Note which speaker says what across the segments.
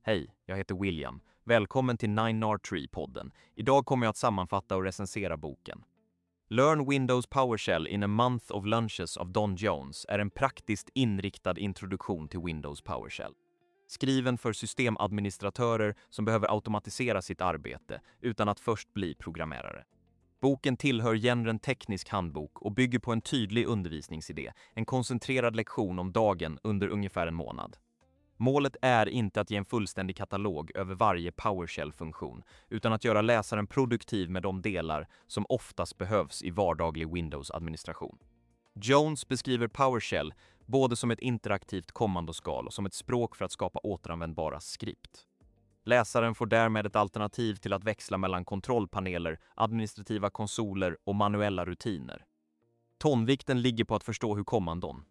Speaker 1: Hej, jag heter William. Välkommen till 9R3-podden. Idag kommer jag att sammanfatta och recensera boken. Learn Windows PowerShell in a month of lunches av Don Jones är en praktiskt inriktad introduktion till Windows PowerShell. Skriven för systemadministratörer som behöver automatisera sitt arbete utan att först bli programmerare. Boken tillhör genren teknisk handbok och bygger på en tydlig undervisningsidé, en koncentrerad lektion om dagen under ungefär en månad. Målet är inte att ge en fullständig katalog över varje PowerShell-funktion, utan att göra läsaren produktiv med de delar som oftast behövs i vardaglig Windows-administration. Jones beskriver PowerShell både som ett interaktivt kommandoskal och som ett språk för att skapa återanvändbara skript. Läsaren får därmed ett alternativ till att växla mellan kontrollpaneler, administrativa konsoler och manuella rutiner. Tonvikten ligger på att förstå hur kommandon,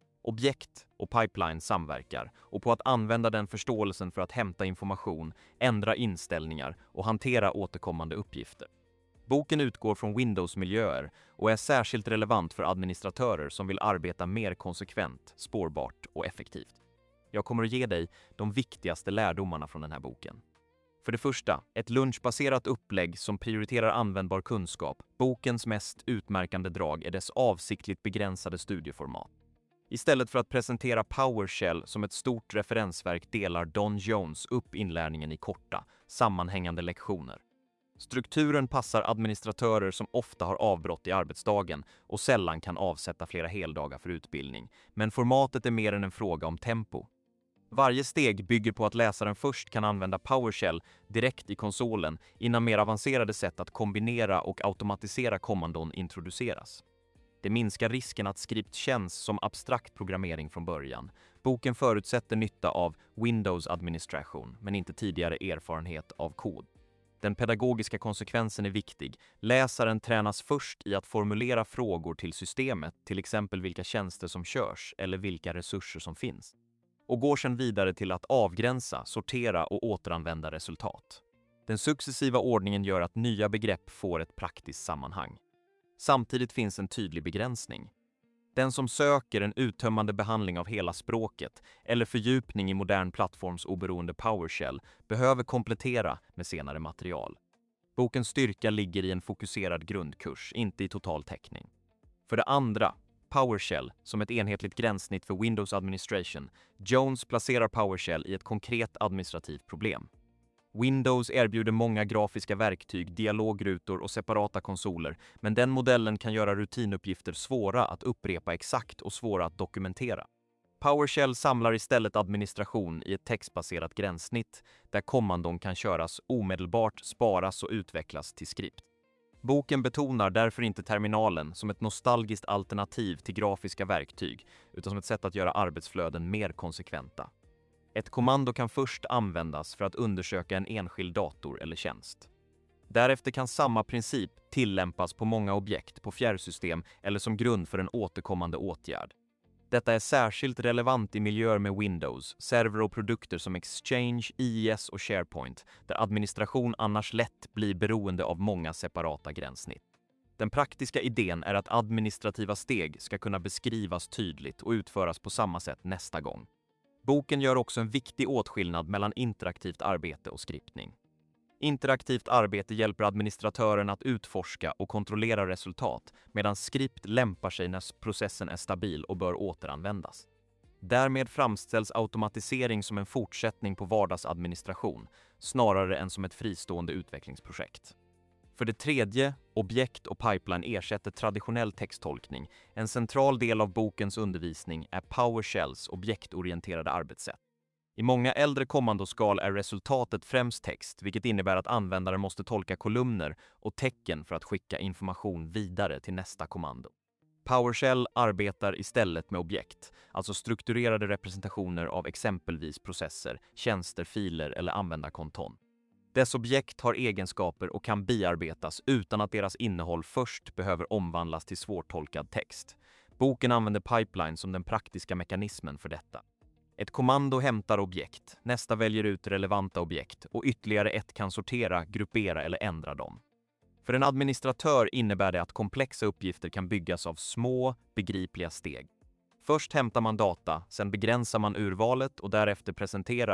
Speaker 1: objekt och pipeline samverkar och på att använda den förståelsen för att hämta information, ändra inställningar och hantera återkommande uppgifter. Boken utgår från Windows-miljöer och är särskilt relevant för administratörer som vill arbeta mer konsekvent, spårbart och effektivt. Jag kommer att ge dig de viktigaste lärdomarna från den här boken. För det första, ett lunchbaserat upplägg som prioriterar användbar kunskap. Bokens mest utmärkande drag är dess avsiktligt begränsade studieformat. Istället för att presentera PowerShell som ett stort referensverk delar Don Jones upp inlärningen i korta, sammanhängande lektioner. Strukturen passar administratörer som ofta har avbrott i arbetsdagen och sällan kan avsätta flera heldagar för utbildning, men formatet är mer än en fråga om tempo. Varje steg bygger på att läsaren först kan använda PowerShell direkt i konsolen innan mer avancerade sätt att kombinera och automatisera kommandon introduceras. Det minskar risken att skript känns som abstrakt programmering från början. Boken förutsätter nytta av Windows-administration, men inte tidigare erfarenhet av kod. Den pedagogiska konsekvensen är viktig. Läsaren tränas först i att formulera frågor till systemet, till exempel vilka tjänster som körs eller vilka resurser som finns. Och går sedan vidare till att avgränsa, sortera och återanvända resultat. Den successiva ordningen gör att nya begrepp får ett praktiskt sammanhang. Samtidigt finns en tydlig begränsning. Den som söker en uttömmande behandling av hela språket eller fördjupning i modern plattformsoberoende PowerShell behöver komplettera med senare material. Bokens styrka ligger i en fokuserad grundkurs, inte i total täckning. För det andra, PowerShell som ett enhetligt gränssnitt för Windows Administration. Jones placerar PowerShell i ett konkret administrativt problem. Windows erbjuder många grafiska verktyg, dialogrutor och separata konsoler, men den modellen kan göra rutinuppgifter svåra att upprepa exakt och svåra att dokumentera. PowerShell samlar istället administration i ett textbaserat gränssnitt där kommandon kan köras omedelbart, sparas och utvecklas till skript. Boken betonar därför inte terminalen som ett nostalgiskt alternativ till grafiska verktyg, utan som ett sätt att göra arbetsflöden mer konsekventa. Ett kommando kan först användas för att undersöka en enskild dator eller tjänst. Därefter kan samma princip tillämpas på många objekt på fjärrsystem eller som grund för en återkommande åtgärd. Detta är särskilt relevant i miljöer med Windows, server och produkter som Exchange, IIS och SharePoint, där administration annars lätt blir beroende av många separata gränssnitt. Den praktiska idén är att administrativa steg ska kunna beskrivas tydligt och utföras på samma sätt nästa gång. Boken gör också en viktig åtskillnad mellan interaktivt arbete och skriptning. Interaktivt arbete hjälper administratören att utforska och kontrollera resultat, medan skript lämpar sig när processen är stabil och bör återanvändas. Därmed framställs automatisering som en fortsättning på vardagsadministration, snarare än som ett fristående utvecklingsprojekt. För det tredje, objekt och pipeline ersätter traditionell texttolkning. En central del av bokens undervisning är PowerShells objektorienterade arbetssätt. I många äldre kommandoskal är resultatet främst text, vilket innebär att användaren måste tolka kolumner och tecken för att skicka information vidare till nästa kommando. PowerShell arbetar istället med objekt, alltså strukturerade representationer av exempelvis processer, tjänster, filer eller användarkonton. Dess objekt har egenskaper och kan bearbetas utan att deras innehåll först behöver omvandlas till svårtolkad text. Boken använder pipeline som den praktiska mekanismen för detta. Ett kommando hämtar objekt, nästa väljer ut relevanta objekt och ytterligare ett kan sortera, gruppera eller ändra dem. För en administratör innebär det att komplexa uppgifter kan byggas av små, begripliga steg. Först hämtar man data, sen begränsar man urvalet och därefter presenterar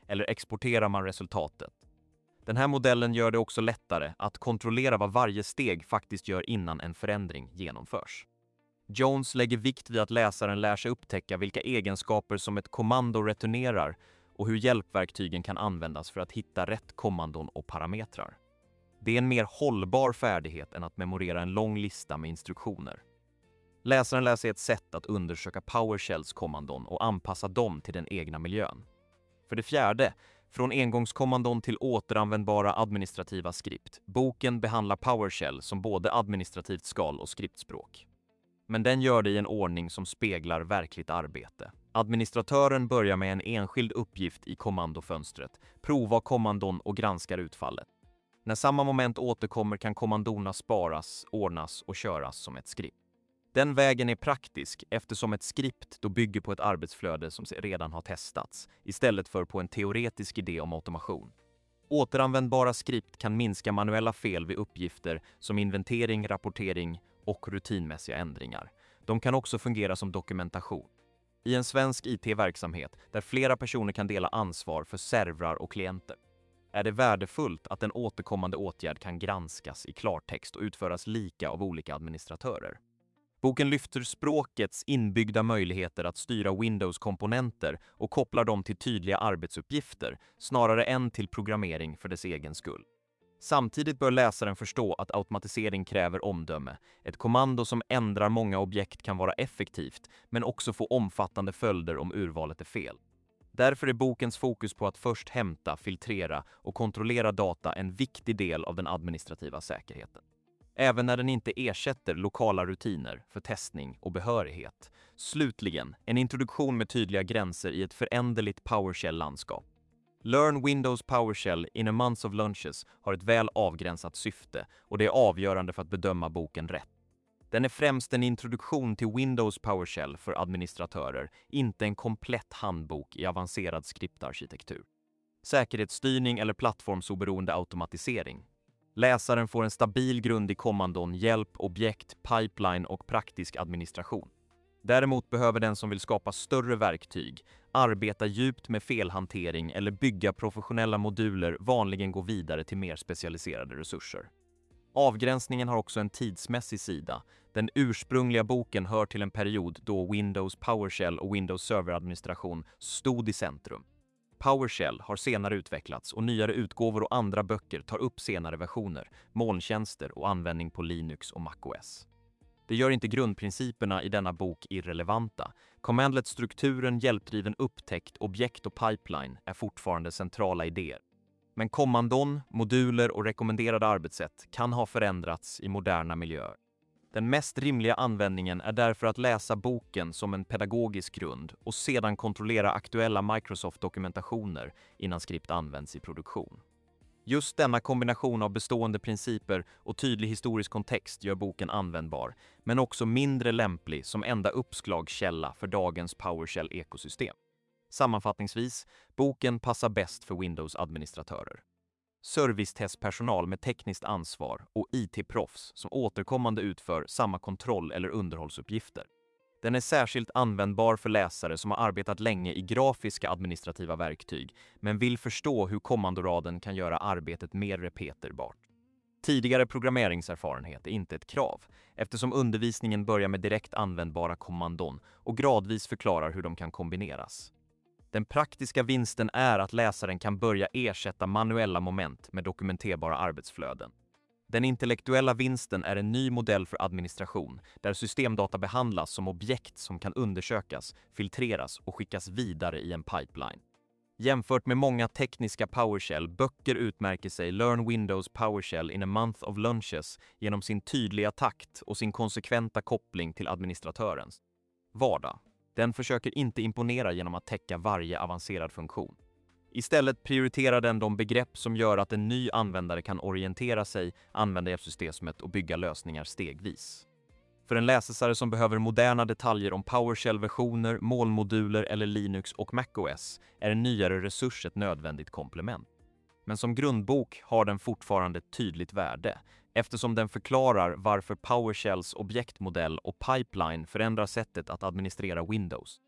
Speaker 1: eller exporterar man resultatet. Den här modellen gör det också lättare att kontrollera vad varje steg faktiskt gör innan en förändring genomförs. Jones lägger vikt vid att läsaren lär sig upptäcka vilka egenskaper som ett kommando returnerar och hur hjälpverktygen kan användas för att hitta rätt kommandon och parametrar. Det är en mer hållbar färdighet än att memorera en lång lista med instruktioner. Läsaren lär sig ett sätt att undersöka PowerShells kommandon och anpassa dem till den egna miljön. För det fjärde, från engångskommandon till återanvändbara administrativa skript. Boken behandlar PowerShell som både administrativt skal och skriptspråk. Men den gör det i en ordning som speglar verkligt arbete. Administratören börjar med en enskild uppgift i kommandofönstret, provar kommandon och granskar utfallet. När samma moment återkommer kan kommandona sparas, ordnas och köras som ett skript. Den vägen är praktisk eftersom ett skript då bygger på ett arbetsflöde som redan har testats, istället för på en teoretisk idé om automation. Återanvändbara skript kan minska manuella fel vid uppgifter som inventering, rapportering och rutinmässiga ändringar. De kan också fungera som dokumentation. I en svensk IT-verksamhet där flera personer kan dela ansvar för servrar och klienter är det värdefullt att en återkommande åtgärd kan granskas i klartext och utföras lika av olika administratörer. Boken lyfter språkets inbyggda möjligheter att styra Windows-komponenter och kopplar dem till tydliga arbetsuppgifter snarare än till programmering för dess egen skull. Samtidigt bör läsaren förstå att automatisering kräver omdöme. Ett kommando som ändrar många objekt kan vara effektivt, men också få omfattande följder om urvalet är fel. Därför är bokens fokus på att först hämta, filtrera och kontrollera data en viktig del av den administrativa säkerheten. Även när den inte ersätter lokala rutiner för testning och behörighet. Slutligen, en introduktion med tydliga gränser i ett föränderligt PowerShell-landskap. Learn Windows PowerShell in a month of lunches har ett väl avgränsat syfte och det är avgörande för att bedöma boken rätt. Den är främst en introduktion till Windows PowerShell för administratörer, inte en komplett handbok i avancerad skriptarkitektur. Säkerhetsstyrning eller plattformsoberoende automatisering. Läsaren får en stabil grund i kommandon, hjälp, objekt, pipeline och praktisk administration. Däremot behöver den som vill skapa större verktyg, arbeta djupt med felhantering eller bygga professionella moduler vanligen gå vidare till mer specialiserade resurser. Avgränsningen har också en tidsmässig sida. Den ursprungliga boken hör till en period då Windows PowerShell och Windows serveradministration stod i centrum. PowerShell har senare utvecklats och nyare utgåvor och andra böcker tar upp senare versioner, molntjänster och användning på Linux och MacOS. Det gör inte grundprinciperna i denna bok irrelevanta. Commandlet-strukturen, hjälpdriven upptäckt, objekt och pipeline är fortfarande centrala idéer. Men kommandon, moduler och rekommenderade arbetssätt kan ha förändrats i moderna miljöer. Den mest rimliga användningen är därför att läsa boken som en pedagogisk grund och sedan kontrollera aktuella Microsoft-dokumentationer innan skript används i produktion. Just denna kombination av bestående principer och tydlig historisk kontext gör boken användbar, men också mindre lämplig som enda uppslagskälla för dagens PowerShell-ekosystem. Sammanfattningsvis, boken passar bäst för Windows-administratörer. Servicetestpersonal med tekniskt ansvar och IT-proffs som återkommande utför samma kontroll- eller underhållsuppgifter. Den är särskilt användbar för läsare som har arbetat länge i grafiska administrativa verktyg men vill förstå hur kommandoraden kan göra arbetet mer repeterbart. Tidigare programmeringserfarenhet är inte ett krav eftersom undervisningen börjar med direkt användbara kommandon och gradvis förklarar hur de kan kombineras. Den praktiska vinsten är att läsaren kan börja ersätta manuella moment med dokumenterbara arbetsflöden. Den intellektuella vinsten är en ny modell för administration där systemdata behandlas som objekt som kan undersökas, filtreras och skickas vidare i en pipeline. Jämfört med många tekniska PowerShell-böcker utmärker sig Learn Windows PowerShell in a month of lunches genom sin tydliga takt och sin konsekventa koppling till administratörens vardag. Den försöker inte imponera genom att täcka varje avancerad funktion. Istället prioriterar den de begrepp som gör att en ny användare kan orientera sig, använda hjälpsystemet och bygga lösningar stegvis. För en läsare som behöver moderna detaljer om PowerShell-versioner, molnmoduler eller Linux och MacOS är en nyare resurs ett nödvändigt komplement. Men som grundbok har den fortfarande ett tydligt värde eftersom den förklarar varför PowerShells objektmodell och pipeline förändrar sättet att administrera Windows.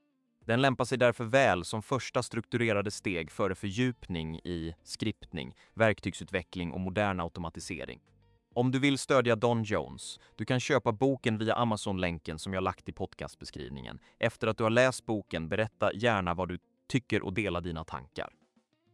Speaker 1: Den lämpar sig därför väl som första strukturerade steg före fördjupning i skriptning, verktygsutveckling och modern automatisering. Om du vill stödja Don Jones, du kan köpa boken via Amazon-länken som jag lagt i podcastbeskrivningen. Efter att du har läst boken, berätta gärna vad du tycker och dela dina tankar.